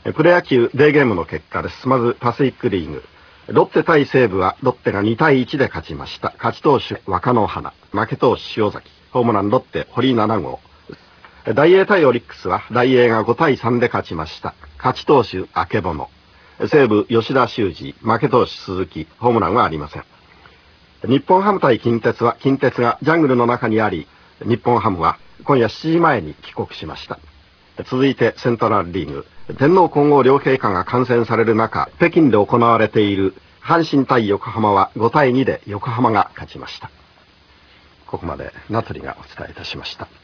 プロ野球デーゲームの結果です。まずパシフィックリーグ。ロッテ対西武はロッテが2対1で勝ちました。勝ち投手若野花、負け投手塩崎、ホームランロッテ堀7号。大英対オリックスは大英が5対3で勝ちました。勝ち投手あけぼの。西武吉田修二、負け投手鈴木、ホームランはありません。日本ハム対近鉄は近鉄がジャングルの中にあり、日本ハムは今夜7時前に帰国しました。続いてセントラルリーグ。天皇皇后両陛下が観戦される中、北京で行われている阪神対横浜は5対2で横浜が勝ちました。ここまで名取がお伝えいたしました。